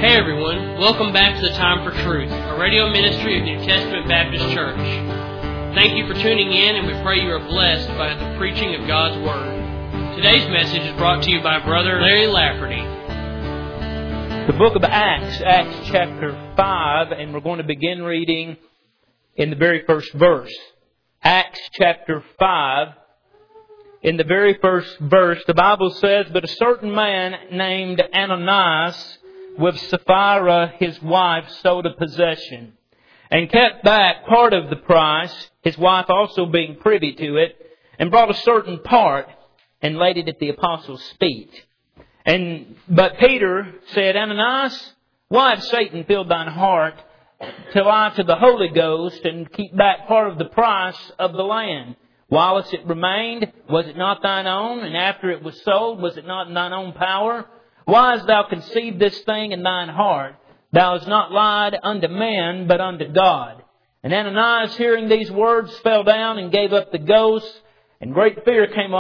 Hey everyone, welcome back to the Time for Truth, a radio ministry of New Testament Baptist Church. Thank you for tuning in, and we pray you are blessed by the preaching of God's Word. Today's message is brought to you by Brother Larry Lafferty. The book of Acts chapter 5, and we're going to begin reading in the very first verse. Acts chapter 5, in the very first verse, the Bible says, "But a certain man named Ananias, with Sapphira his wife, sold a possession, and kept back part of the price, his wife also being privy to it, and brought a certain part, and laid it at the apostles' feet. But Peter said, Ananias, why hath Satan filled thine heart to lie to the Holy Ghost, and keep back part of the price of the land? Whilst it remained, was it not thine own? And after it was sold, was it not in thine own power? Why hast thou conceived this thing in thine heart? Thou hast not lied unto men, but unto God." And Ananias, hearing these words, fell down and gave up the ghost, and great fear came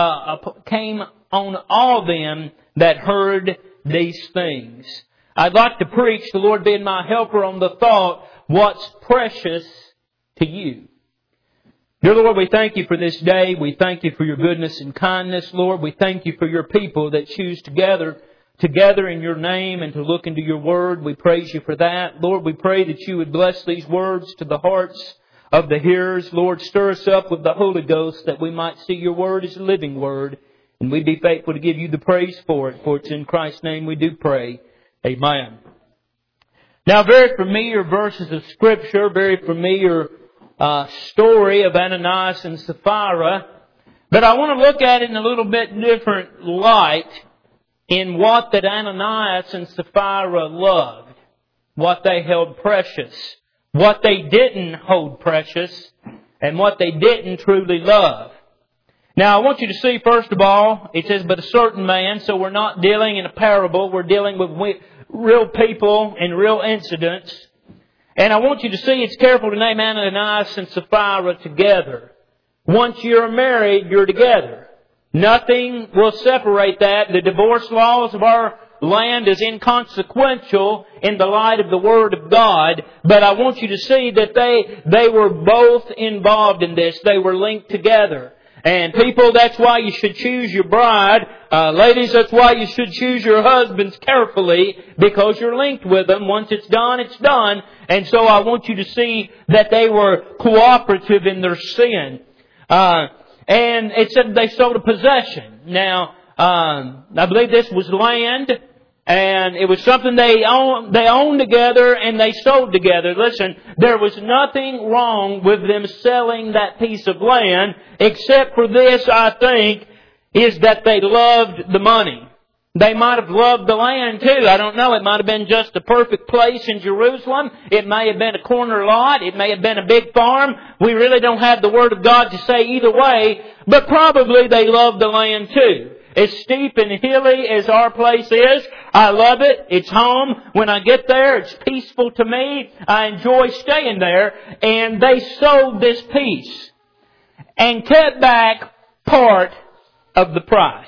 on all them that heard these things. I'd like to preach, the Lord being my helper, on the thought, what's precious to you? Dear Lord, we thank you for this day. We thank you for your goodness and kindness, Lord. We thank you for your people that choose together in your name and to look into your word. We praise you for that. Lord, we pray that you would bless these words to the hearts of the hearers. Lord, stir us up with the Holy Ghost that we might see your word as a living word, and we'd be faithful to give you the praise for it. For it's in Christ's name we do pray. Amen. Now, very familiar verses of Scripture, very familiar story of Ananias and Sapphira, but I want to look at it in a little bit different light in what that Ananias and Sapphira loved, what they held precious, what they didn't hold precious, and what they didn't truly love. Now, I want you to see, first of all, it says, "But a certain man," so we're not dealing in a parable, we're dealing with real people and real incidents. And I want you to see, it's careful to name Ananias and Sapphira together. Once you're married, you're together. Nothing will separate that. The divorce laws of our land is inconsequential in the light of the Word of God. But I want you to see that they were both involved in this. They were linked together. And people, that's why you should choose your bride. Ladies, that's why you should choose your husbands carefully, because you're linked with them. Once it's done, it's done. And so I want you to see that they were cooperative in their sin. And it said they sold a possession. Now, I believe this was land, and it was something they owned together and they sold together. Listen, there was nothing wrong with them selling that piece of land, except for this, I think, is that they loved the money. They might have loved the land too. I don't know. It might have been just a perfect place in Jerusalem. It may have been a corner lot. It may have been a big farm. We really don't have the Word of God to say either way. But probably they loved the land too. As steep and hilly as our place is, I love it. It's home. When I get there, it's peaceful to me. I enjoy staying there. And they sold this piece and kept back part of the price.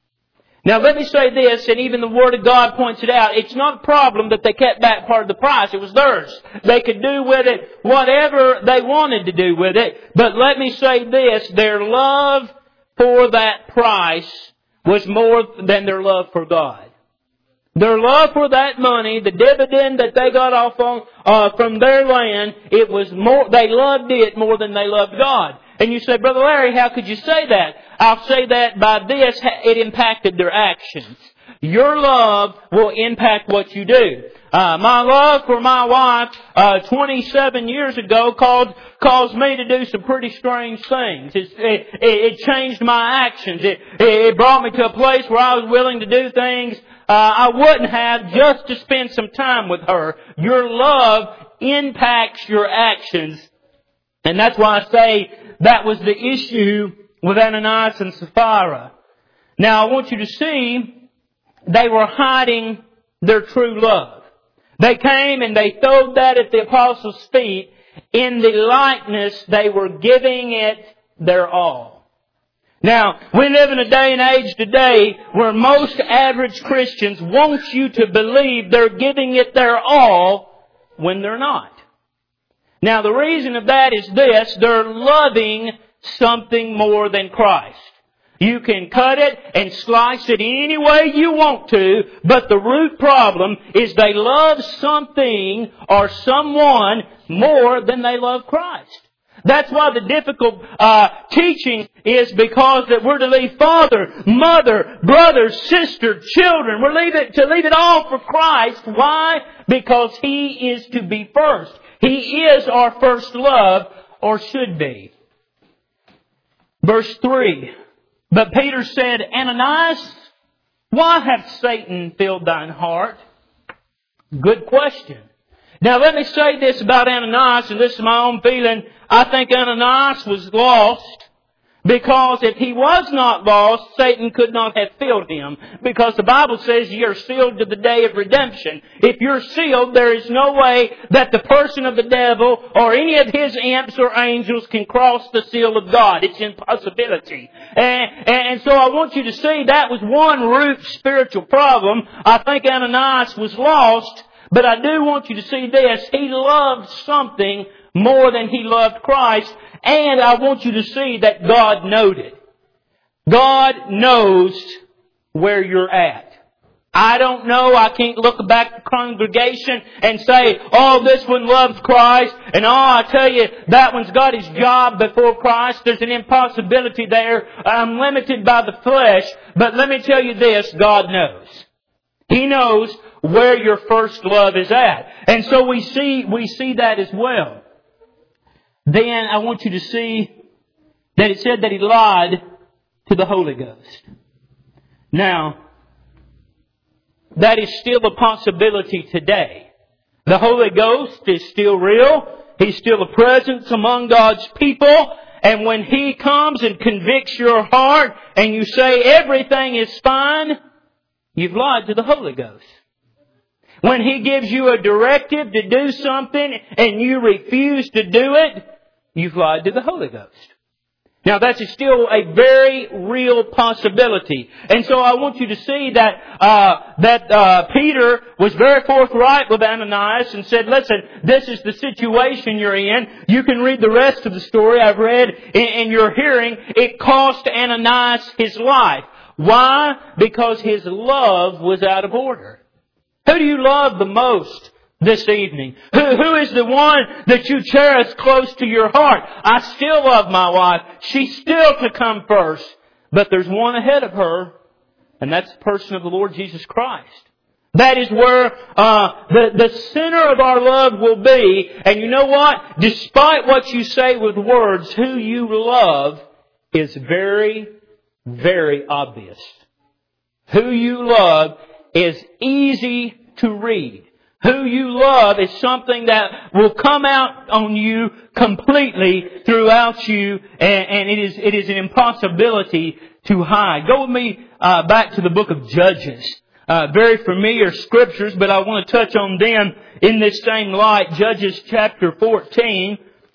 Now let me say this, and even the Word of God points it out. It's not a problem that they kept back part of the price. It was theirs. They could do with it whatever they wanted to do with it. But let me say this, their love for that price was more than their love for God. Their love for that money, the dividend that they got off on from their land, it was more. They loved it more than they loved God. And you say, "Brother Larry, how could you say that?" I'll say that by this, it impacted their actions. Your love will impact what you do. My love for my wife 27 years ago caused me to do some pretty strange things. It changed my actions. It brought me to a place where I was willing to do things I wouldn't have just to spend some time with her. Your love impacts your actions. And that's why I say that was the issue with Ananias and Sapphira. Now I want you to see, they were hiding their true love. They came and they throwed that at the apostles' feet. In the likeness, they were giving it their all. Now, we live in a day and age today where most average Christians want you to believe they're giving it their all when they're not. Now, the reason of that is this: they're loving something more than Christ. You can cut it and slice it any way you want to, but the root problem is they love something or someone more than they love Christ. That's why the difficult teaching is because that we're to leave father, mother, brother, sister, children. We're to leave it all for Christ. Why? Because He is to be first. He is our first love, or should be. Verse 3. But Peter said, Ananias, why hath Satan filled thine heart? Good question. Now let me say this about Ananias, and this is my own feeling. I think Ananias was lost, because if he was not lost, Satan could not have filled him. Because the Bible says you are sealed to the day of redemption. If you're sealed, there is no way that the person of the devil or any of his imps or angels can cross the seal of God. It's an impossibility. And so I want you to see that was one root spiritual problem. I think Ananias was lost, but I do want you to see this. He loved something more than he loved Christ. And I want you to see that God noted. God knows where you're at. I don't know. I can't look back at the congregation and say, oh, this one loves Christ. And oh, I tell you, that one's got his job before Christ. There's an impossibility there. I'm limited by the flesh. But let me tell you this, God knows. He knows where your first love is at. And so we see that as well. Then I want you to see that it said that he lied to the Holy Ghost. Now, that is still a possibility today. The Holy Ghost is still real. He's still a presence among God's people. And when He comes and convicts your heart and you say everything is fine, you've lied to the Holy Ghost. When He gives you a directive to do something and you refuse to do it, you've lied to the Holy Ghost. Now that's still a very real possibility. And so I want you to see that Peter was very forthright with Ananias and said, listen, this is the situation you're in. You can read the rest of the story I've read in your hearing. It cost Ananias his life. Why? Because his love was out of order. Who do you love the most this evening? Who is the one that you cherish close to your heart? I still love my wife. She's still to come first. But there's one ahead of her, and that's the person of the Lord Jesus Christ. That is where the center of our love will be. And you know what? Despite what you say with words, who you love is very, very obvious. Who you love is easy to read. Who you love is something that will come out on you completely throughout you, and it is an impossibility to hide. Go with me back to the book of Judges. Very familiar scriptures, but I want to touch on them in this same light. Judges chapter 14.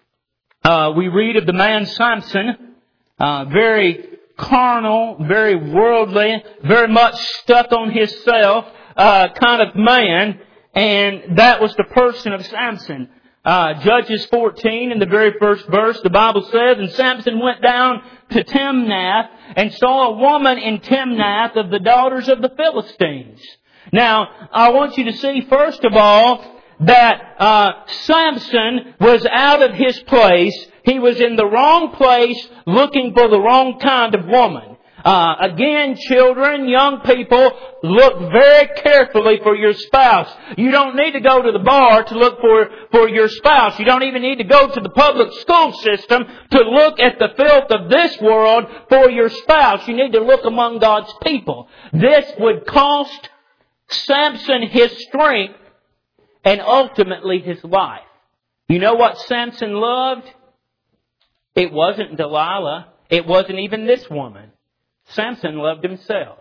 We read of the man Samson, very carnal, very worldly, very much stuck on himself kind of man. And that was the person of Samson. Judges 14, in the very first verse, the Bible says, and Samson went down to Timnath and saw a woman in Timnath of the daughters of the Philistines. Now, I want you to see, first of all, that Samson was out of his place. He was in the wrong place looking for the wrong kind of woman. Again, children, young people, look very carefully for your spouse. You don't need to go to the bar to look for your spouse. You don't even need to go to the public school system to look at the filth of this world for your spouse. You need to look among God's people. This would cost Samson his strength and ultimately his life. You know what Samson loved? It wasn't Delilah. It wasn't even this woman. Samson loved himself.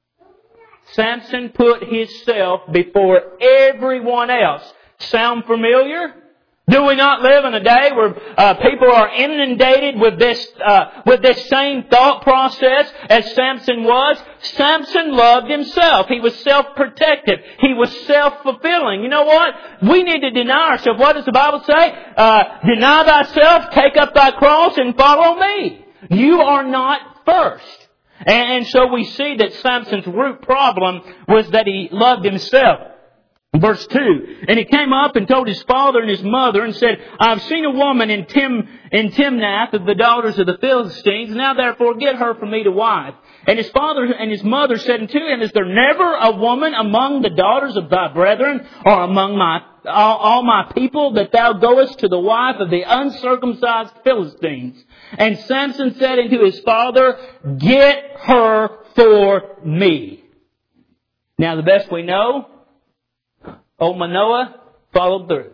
Samson put himself before everyone else. Sound familiar? Do we not live in a day where people are inundated with this same thought process as Samson was? Samson loved himself. He was self-protective. He was self-fulfilling. You know what? We need to deny ourselves. What does the Bible say? Deny thyself, take up thy cross, and follow me. You are not first. And so we see that Samson's root problem was that he loved himself. Verse 2, and he came up and told his father and his mother and said, I have seen a woman in Timnath of the daughters of the Philistines. Now therefore get her for me to wife. And his father and his mother said unto him, Is there never a woman among the daughters of thy brethren or among all my people that thou goest to the wife of the uncircumcised Philistines? And Samson said unto his father, Get her for me. Now the best we know, old Manoah followed through.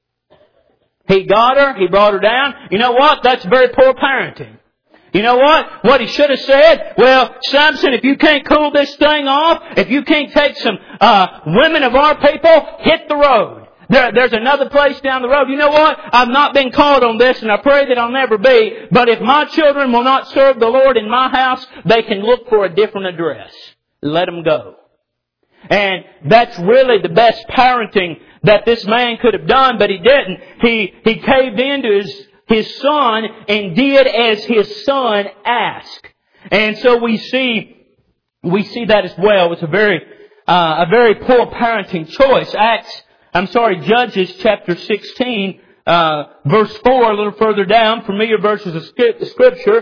He got her. He brought her down. You know what? That's very poor parenting. You know what? What he should have said? Well, Samson, if you can't cool this thing off, if you can't take some women of our people, hit the road. There's another place down the road. You know what? I've not been called on this, and I pray that I'll never be. But if my children will not serve the Lord in my house, they can look for a different address. Let them go. And that's really the best parenting that this man could have done, but he didn't. He caved into his son and did as his son asked. And so we see that as well. It's a very poor parenting choice. Judges chapter 16, verse 4, a little further down, familiar verses of Scripture.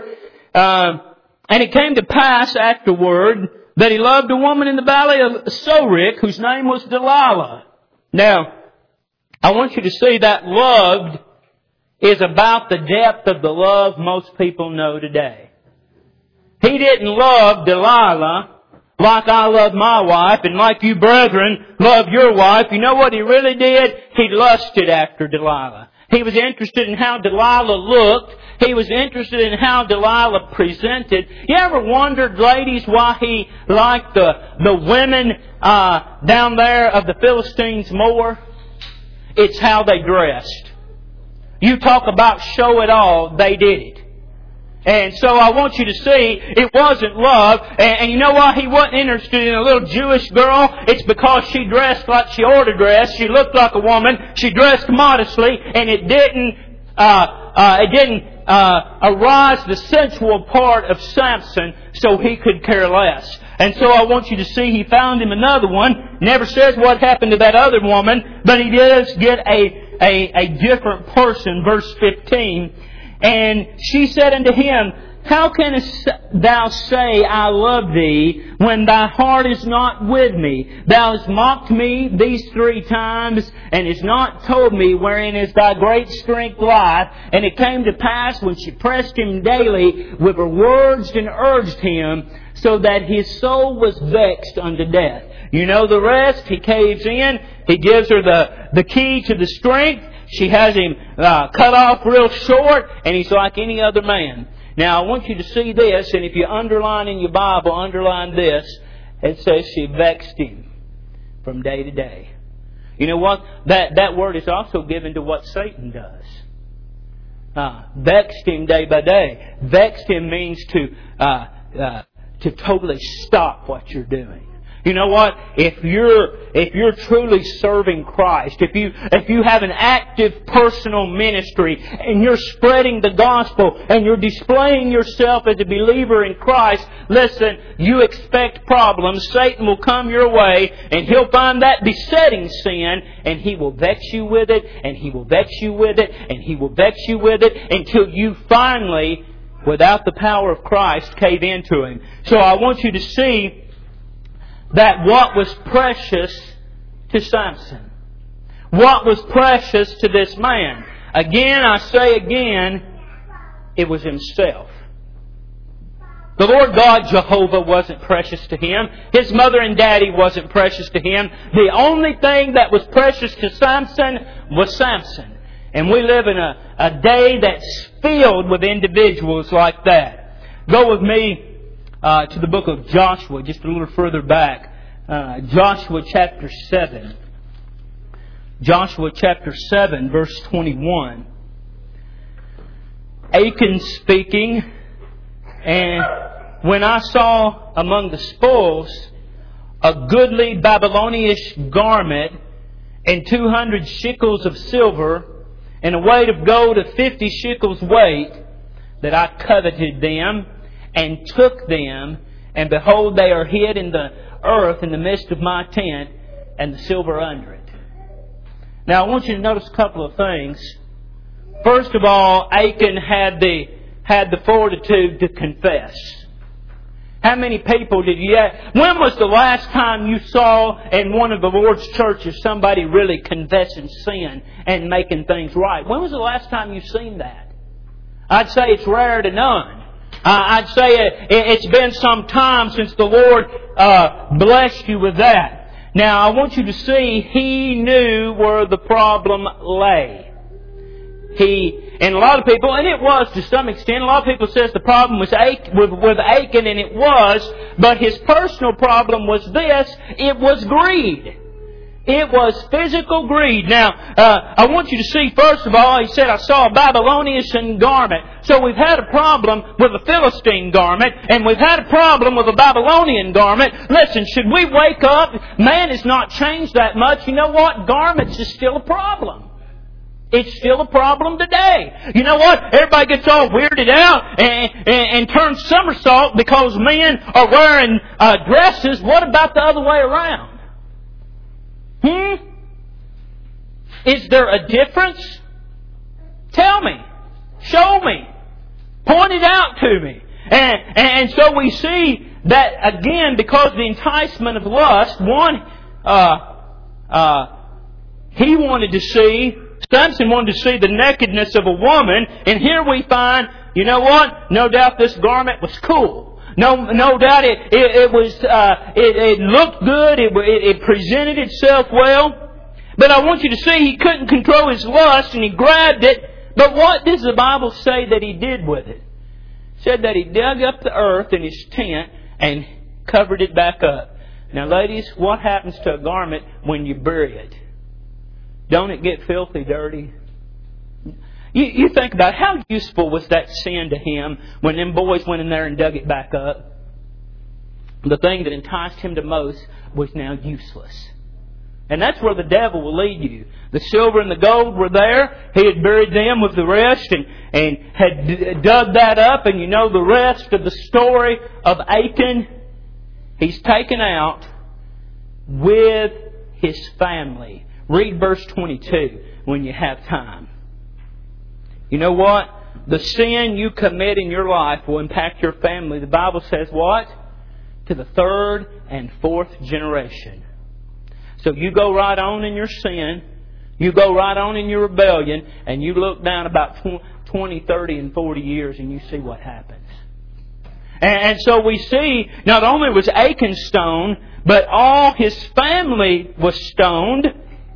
And it came to pass afterward that he loved a woman in the valley of Sorek, whose name was Delilah. Now, I want you to see that loved is about the depth of the love most people know today. He didn't love Delilah like I love my wife, and like you brethren love your wife. You know what he really did? He lusted after Delilah. He was interested in how Delilah looked. He was interested in how Delilah presented. You ever wondered, ladies, why he liked the women down there of the Philistines more? It's how they dressed. You talk about show it all, they did it. And so I want you to see, it wasn't love. And you know why he wasn't interested in a little Jewish girl? It's because she dressed like she ought to dress. She looked like a woman. She dressed modestly, and it didn't arise the sensual part of Samson, so he could care less. And so I want you to see he found him another one. Never says what happened to that other woman, but he does get a different person. Verse 15. And she said unto him, How canst thou say, I love thee, when thy heart is not with me? Thou hast mocked me these 3 times, and hast not told me wherein is thy great strength lieth. And it came to pass, when she pressed him daily with her words and urged him, so that his soul was vexed unto death. You know the rest. He caves in. He gives her the key to the strength. She has him cut off real short, and he's like any other man. Now, I want you to see this, and if you underline in your Bible, underline this. It says she vexed him from day to day. You know what? That word is also given to what Satan does. Vexed him day by day. Vexed him means to totally stop what you're doing. You know what? If you're truly serving Christ, if you have an active personal ministry and you're spreading the gospel and you're displaying yourself as a believer in Christ, listen, you expect problems. Satan will come your way and he'll find that besetting sin and he will vex you with it, and he will vex you with it, and he will vex you with it until you finally, without the power of Christ, cave into him. So I want you to see that what was precious to Samson, what was precious to this man, again, I say again, it was himself. The Lord God, Jehovah, wasn't precious to him. His mother and daddy wasn't precious to him. The only thing that was precious to Samson was Samson. And we live in a day that's filled with individuals like that. Go with me to the book of Joshua, just a little further back. Joshua chapter 7. Joshua chapter 7, verse 21. Achan speaking, and when I saw among the spoils a goodly Babylonish garment and 200 shekels of silver and a weight of gold of 50 shekels weight, that I coveted them and took them, and behold, they are hid in the earth in the midst of my tent, and the silver under it. Now I want you to notice a couple of things. First of all, Achan had the fortitude to confess. How many people did you have? When was the last time you saw in one of the Lord's churches somebody really confessing sin and making things right? When was the last time you've seen that? I'd say it's rare to none. I'd say it's been some time since the Lord blessed you with that. Now, I want you to see, he knew where the problem lay. And a lot of people, and it was to some extent, a lot of people says the problem was with Achan, and it was, but his personal problem was this: it was greed. It was physical greed. Now, I want you to see, first of all, he said, I saw a Babylonian garment. So we've had a problem with a Philistine garment, and we've had a problem with a Babylonian garment. Listen, should we wake up? Man has not changed that much. You know what? Garments is still a problem. It's still a problem today. You know what? Everybody gets all weirded out and turns somersault because men are wearing dresses. What about the other way around? Is there a difference? Tell me. Show me. Point it out to me. And so we see that again, because the enticement of lust, Samson wanted to see the nakedness of a woman, and here we find, you know what? No doubt this garment was cool. No doubt it looked good. It presented itself well. But I want you to see he couldn't control his lust and he grabbed it. But what does the Bible say that he did with it? It said that he dug up the earth in his tent and covered it back up. Now ladies, what happens to a garment when you bury it? Don't it get filthy dirty? You think about how useful was that sin to him when them boys went in there and dug it back up. The thing that enticed him the most was now useless. And that's where the devil will lead you. The silver and the gold were there. He had buried them with the rest and had dug that up. And you know the rest of the story of Achan. He's taken out with his family. Read verse 22 when you have time. You know what? The sin you commit in your life will impact your family. The Bible says what? To the third and fourth generation. So you go right on in your sin. You go right on in your rebellion. And you look down about 20, 30, and 40 years and you see what happens. And so we see not only was Achan stoned, but all his family was stoned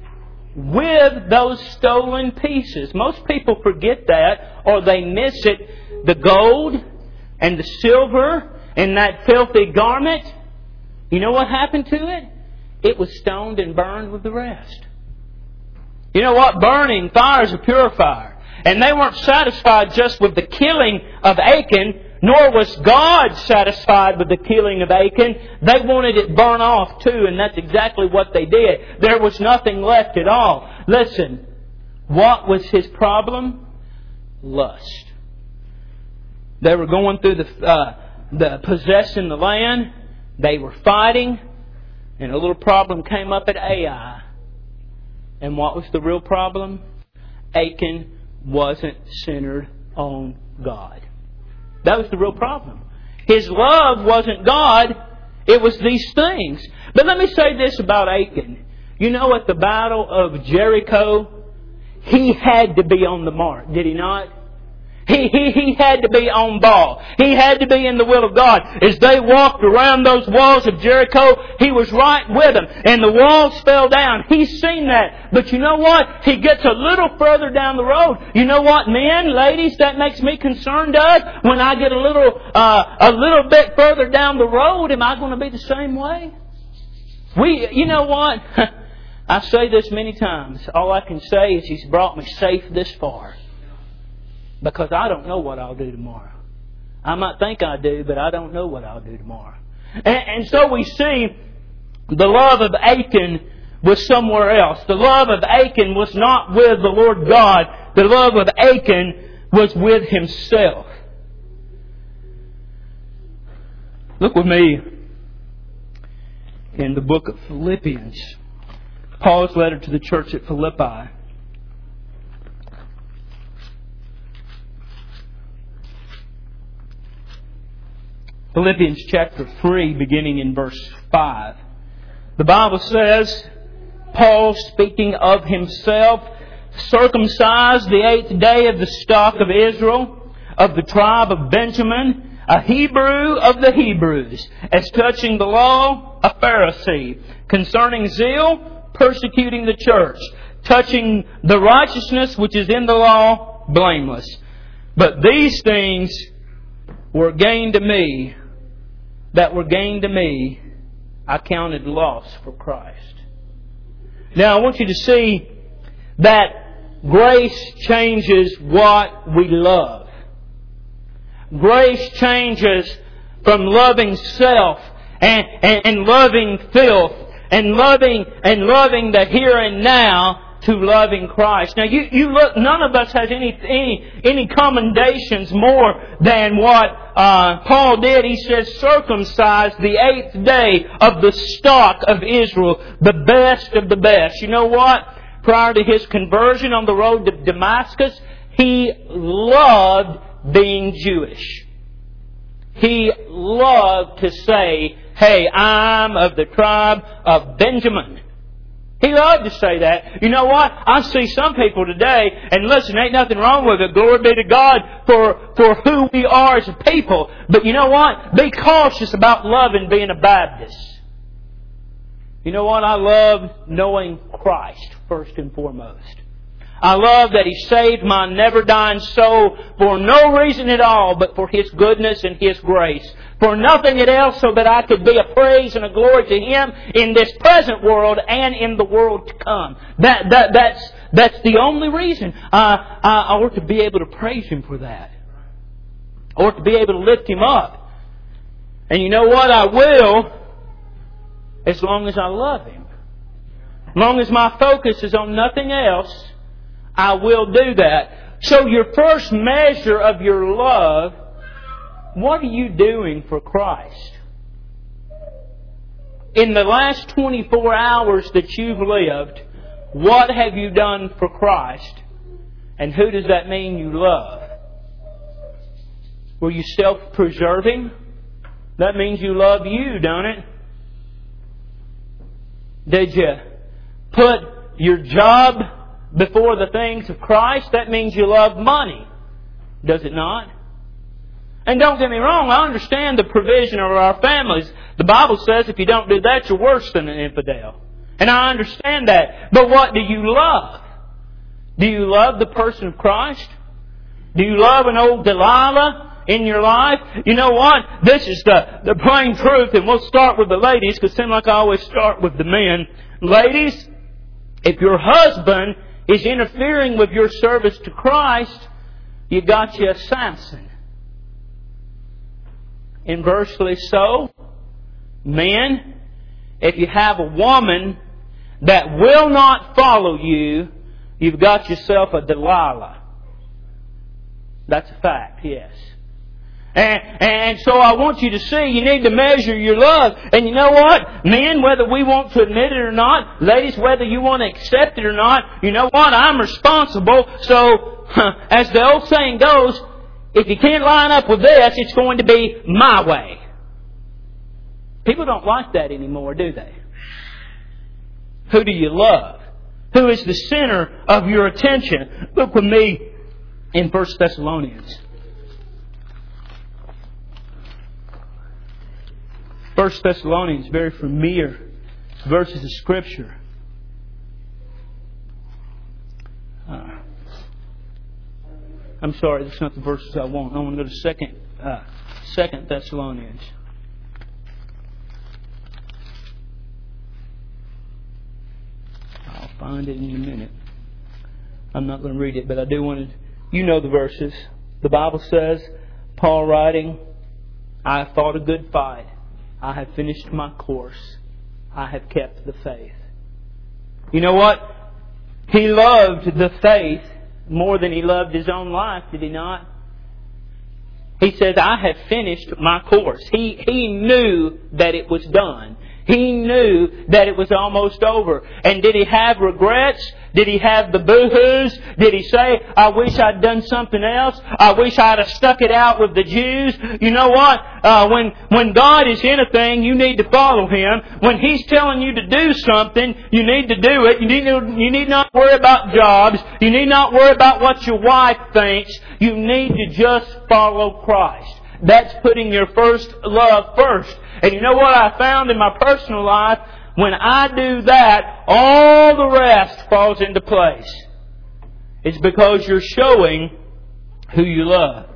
with those stolen pieces. Most people forget that, or they miss it. The gold and the silver and that filthy garment, you know what happened to it? It was stoned and burned with the rest. You know what? Burning, fire is a purifier. And they weren't satisfied just with the killing of Achan, nor was God satisfied with the killing of Achan. They wanted it burned off too, and that's exactly what they did. There was nothing left at all. Listen, what was his problem? Lust. They were going through the possessing the land. They were fighting, and a little problem came up at Ai. And what was the real problem? Achan wasn't centered on God. That was the real problem. His love wasn't God. It was these things. But let me say this about Achan. You know, at the Battle of Jericho, he had to be on the mark, did he not? He had to be on ball. He had to be in the will of God. As they walked around those walls of Jericho, he was right with them. And the walls fell down. He's seen that. But you know what? He gets a little further down the road. You know what, men, ladies, that makes me concerned of? When I get a little bit further down the road, am I going to be the same way? You know what? I say this many times. All I can say is He's brought me safe this far. Because I don't know what I'll do tomorrow. I might think I do, but I don't know what I'll do tomorrow. And so we see the love of Achan was somewhere else. The love of Achan was not with the Lord God. The love of Achan was with himself. Look with me in the book of Philippians. Paul's letter to the church at Philippi. Philippians chapter 3, beginning in verse 5. The Bible says, Paul speaking of himself, circumcised the 8th day of the stock of Israel, of the tribe of Benjamin, a Hebrew of the Hebrews, as touching the law, a Pharisee, concerning zeal, persecuting the church, touching the righteousness which is in the law, blameless. But these things were gained to me, I counted loss for Christ. Now I want you to see that grace changes what we love. Grace changes from loving self and loving filth and loving the here and now to loving Christ. Now you look, none of us has any commendations more than what Paul did. He says, circumcised the 8th day of the stock of Israel, the best of the best. You know what? Prior to his conversion on the road to Damascus, he loved being Jewish. He loved to say, hey, I'm of the tribe of Benjamin. He loved to say that. You know what? I see some people today, and listen, ain't nothing wrong with it. Glory be to God for who we are as a people. But you know what? Be cautious about loving being a Baptist. You know what? I love knowing Christ first and foremost. I love that He saved my never-dying soul for no reason at all but for His goodness and His grace. For nothing else, so that I could be a praise and a glory to Him in this present world and in the world to come. That's the only reason I ought to be able to praise Him for that. I ought to be able to lift Him up. And you know what? I will, as long as I love Him. As long as my focus is on nothing else, I will do that. So your first measure of your love, what are you doing for Christ? In the last 24 hours that you've lived, what have you done for Christ? And who does that mean you love? Were you self-preserving? That means you love you, don't it? Did you put your job before the things of Christ? That means you love money. Does it not? And don't get me wrong, I understand the provision of our families. The Bible says if you don't do that, you're worse than an infidel. And I understand that. But what do you love? Do you love the person of Christ? Do you love an old Delilah in your life? You know what? This is the plain truth, and we'll start with the ladies, because it seems like I always start with the men. Ladies, if your husband is interfering with your service to Christ, you got you a Samson. Inversely so, men, if you have a woman that will not follow you, you've got yourself a Delilah. That's a fact, yes. And so I want you to see, you need to measure your love. And you know what? Men, whether we want to admit it or not, ladies, whether you want to accept it or not, you know what? I'm responsible. So, as the old saying goes, if you can't line up with this, it's going to be my way. People don't like that anymore, do they? Who do you love? Who is the center of your attention? Look with me in 1 Thessalonians. 1 Thessalonians, very familiar verses of Scripture. I'm sorry, that's not the verses I want. I want to go to 2 Thessalonians. find it in a minute. I'm not going to read it, but I do want to... You know the verses. The Bible says, Paul writing, I have fought a good fight. I have finished my course. I have kept the faith. You know what? He loved the faith more than he loved his own life, did he not? He says, I have finished my course. He knew that it was done. He knew that it was almost over. And did he have regrets? Did he have the boo-hoos? Did he say, I wish I'd done something else? I wish I'd have stuck it out with the Jews? You know what? When God is in a thing, you need to follow Him. When He's telling you to do something, you need to do it. You need not worry about jobs. You need not worry about what your wife thinks. You need to just follow Christ. That's putting your first love first. And you know what I found in my personal life? When I do that, all the rest falls into place. It's because you're showing who you love.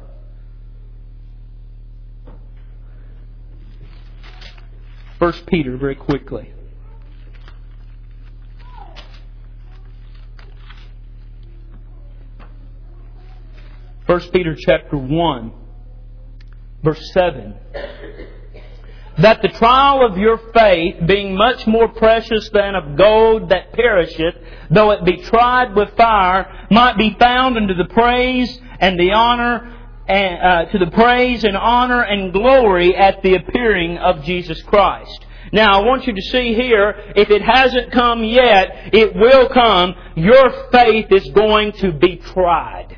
First Peter, very quickly. First Peter chapter 1, verse 7. That the trial of your faith, being much more precious than of gold that perisheth, though it be tried with fire, might be found unto the praise and the honor, to the praise and honor and glory at the appearing of Jesus Christ. Now, I want you to see here, if it hasn't come yet, it will come. Your faith is going to be tried.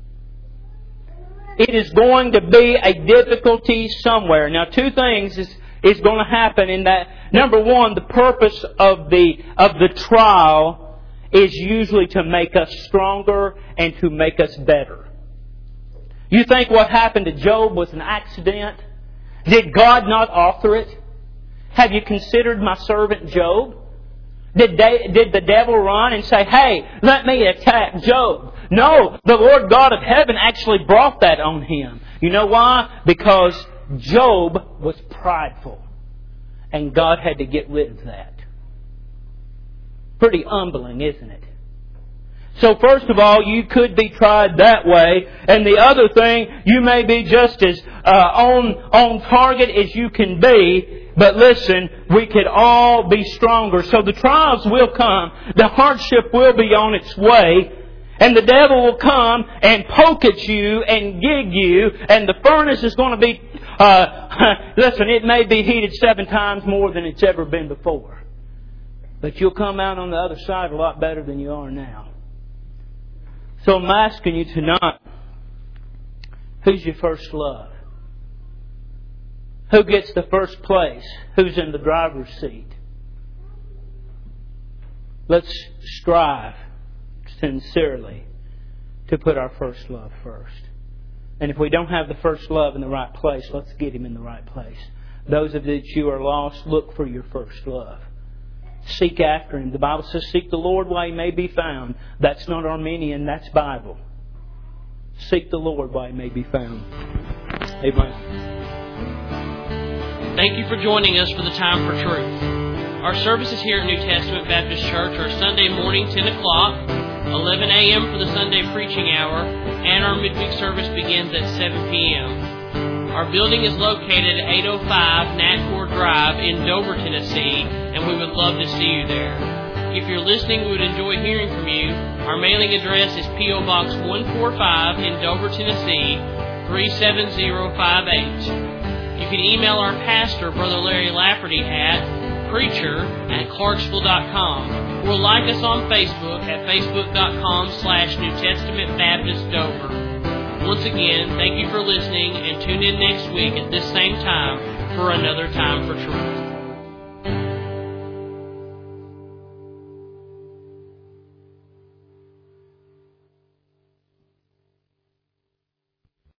It is going to be a difficulty somewhere. Now, two things is going to happen in that. Number one, the purpose of the trial is usually to make us stronger and to make us better. You think what happened to Job was an accident? Did God not author it? Have you considered my servant Job? Did the devil run and say, hey, let me attack Job? No, the Lord God of heaven actually brought that on him. You know why? Because Job was prideful. And God had to get rid of that. Pretty humbling, isn't it? So first of all, you could be tried that way. And the other thing, you may be just as on target as you can be. But listen, we could all be stronger. So the trials will come. The hardship will be on its way. And the devil will come and poke at you and gig you. And the furnace is going to be, listen, it may be heated 7 times more than it's ever been before. But you'll come out on the other side a lot better than you are now. So I'm asking you tonight, who's your first love? Who gets the first place? Who's in the driver's seat? Let's strive sincerely to put our first love first. And if we don't have the first love in the right place, let's get Him in the right place. Those of you who are lost, look for your first love. Seek after Him. The Bible says, seek the Lord while He may be found. That's not Arminian, that's Bible. Seek the Lord while He may be found. Amen. Thank you for joining us for the Time for Truth. Our services here at New Testament Baptist Church are Sunday morning 10 o'clock, 11 a.m. for the Sunday preaching hour, and our midweek service begins at 7 p.m. Our building is located at 805 Natford Drive in Dover, Tennessee, and we would love to see you there. If you're listening, we would enjoy hearing from you. Our mailing address is P.O. Box 145 in Dover, Tennessee, 37058. You can email our pastor, Brother Larry Lafferty, at preacher@clarksville.com, or like us on Facebook at facebook.com/New Testament Baptist Dover. Once again, thank you for listening, and tune in next week at this same time for another Time for Truth.